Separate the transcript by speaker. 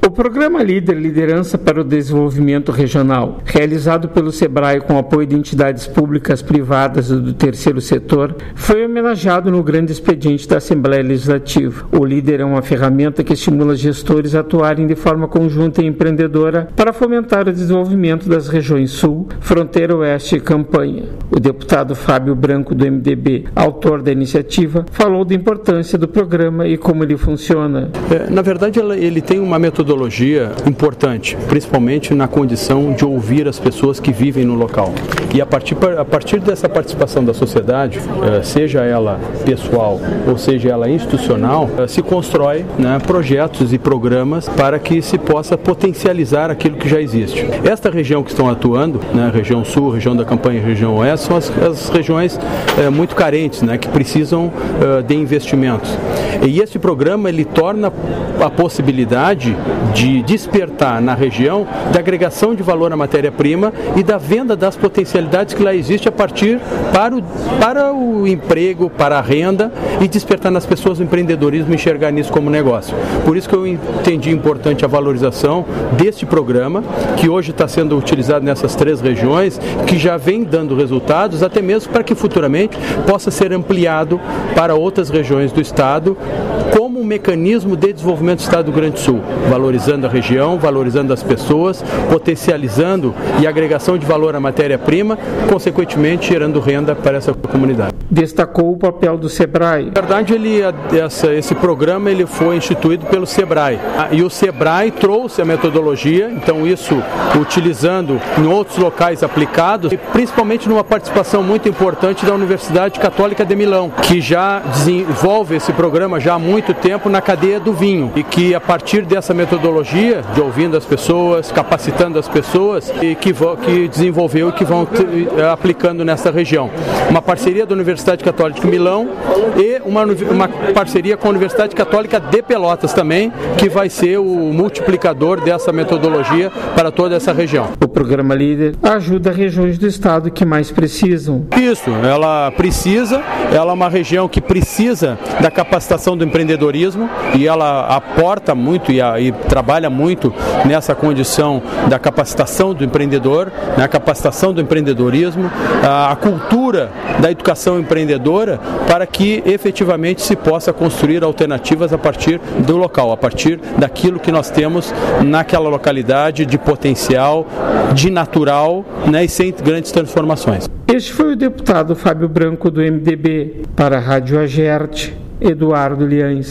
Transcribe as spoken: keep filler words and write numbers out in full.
Speaker 1: O programa Líder, Liderança para o Desenvolvimento Regional, realizado pelo SEBRAE com apoio de entidades públicas, privadas e do terceiro setor, foi homenageado no grande expediente da Assembleia Legislativa. O Líder é uma ferramenta que estimula gestores a atuarem de forma conjunta e empreendedora para fomentar o desenvolvimento das regiões Sul, Fronteira Oeste e Campanha. O deputado Fábio Branco, do M D B, autor da iniciativa, falou da importância do programa e como ele funciona.
Speaker 2: É, na verdade, ele tem uma metodologia importante, principalmente na condição de ouvir as pessoas que vivem no local. E a partir, a partir dessa participação da sociedade, seja ela pessoal ou seja ela institucional, se constrói, né, projetos e programas para que se possa potencializar aquilo que já existe. Esta região que estão atuando, né, região Sul, região da Campanha e região Oeste, são as, as regiões é, muito carentes, né, que precisam é, de investimentos. E este programa ele torna a possibilidade de despertar na região da agregação de valor à matéria-prima e da venda das potencialidades que lá existe a partir para o, para o emprego, para a renda e despertar nas pessoas o empreendedorismo e enxergar nisso como negócio. Por isso que eu entendi importante a valorização deste programa, que hoje está sendo utilizado nessas três regiões, que já vem dando resultados, até mesmo para que futuramente possa ser ampliado para outras regiões do Estado, como um mecanismo de desenvolvimento do Estado do Rio Grande do Sul, valorizando a região, valorizando as pessoas, potencializando e agregação de valor à matéria-prima, consequentemente gerando renda para essa comunidade.
Speaker 1: Destacou o papel do SEBRAE.
Speaker 2: Na verdade, ele, essa, esse programa ele foi instituído pelo SEBRAE e o SEBRAE trouxe a metodologia, então isso utilizando em outros locais aplicados e principalmente numa participação muito importante da Universidade Católica de Milão, que já desenvolve esse programa já há muito tempo na cadeia do vinho e que a partir dessa metodologia de ouvindo as pessoas, capacitando as pessoas e que, vão, que desenvolveu e que vão t- aplicando nessa região. Uma parceria da Universidade Católica de Milão e uma, uma parceria com a Universidade Católica de Pelotas também, que vai ser o multiplicador dessa metodologia para toda essa região.
Speaker 1: O programa Líder ajuda regiões do estado que mais precisam.
Speaker 2: Isso, ela precisa, ela é uma região que precisa da capacitação do empreendedorismo e ela aporta muito e, a, e trabalha muito nessa condição da capacitação do empreendedor, na capacitação do empreendedorismo, a, a cultura da educação empreendedora para que efetivamente se possa construir alternativas a partir do local, a partir daquilo que nós temos naquela localidade de potencial, de natural, né, e sem grandes transformações.
Speaker 1: Este foi o deputado Fábio Branco do M D B. Para a Rádio Agerte, Eduardo Liães.